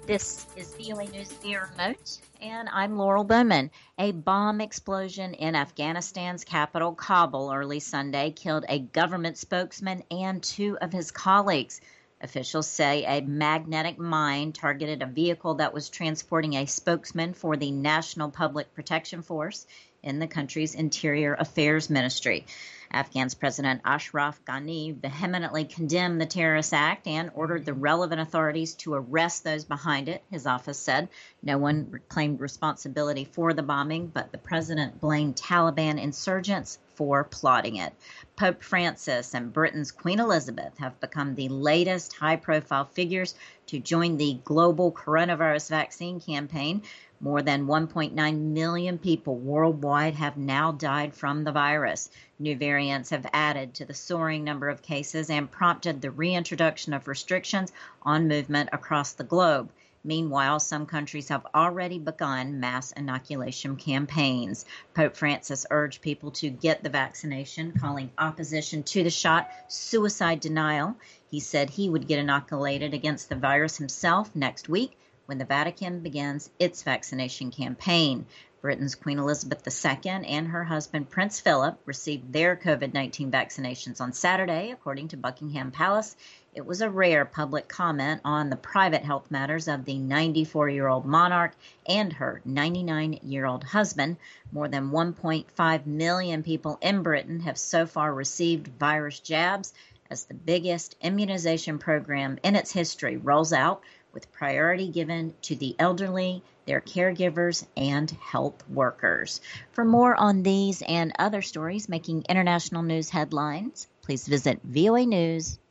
This is VOA News via remote, and I'm Laurel Bowman. A bomb explosion in Afghanistan's capital, Kabul, early Sunday killed a government spokesman and two of his colleagues. Officials say a magnetic mine targeted a vehicle that was transporting a spokesman for the National Public Protection Force in the country's Interior Affairs Ministry. Afghan's President Ashraf Ghani vehemently condemned the terrorist act and ordered the relevant authorities to arrest those behind it, his office said. No one claimed responsibility for the bombing, but the president blamed Taliban insurgents for plotting it. Pope Francis and Britain's Queen Elizabeth have become the latest high-profile figures to join the global coronavirus vaccine campaign. More than 1.9 million people worldwide have now died from the virus. New variants have added to the soaring number of cases and prompted the reintroduction of restrictions on movement across the globe. Meanwhile, some countries have already begun mass inoculation campaigns. Pope Francis urged people to get the vaccination, calling opposition to the shot suicide denial. He said he would get inoculated against the virus himself next week when the Vatican begins its vaccination campaign. Britain's Queen Elizabeth II and her husband Prince Philip received their COVID-19 vaccinations on Saturday, according to Buckingham Palace. It was a rare public comment on the private health matters of the 94-year-old monarch and her 99-year-old husband. More than 1.5 million people in Britain have so far received virus jabs as the biggest immunization program in its history rolls out, with priority given to the elderly, their caregivers, and health workers. For more on these and other stories making international news headlines, please visit voanews.com.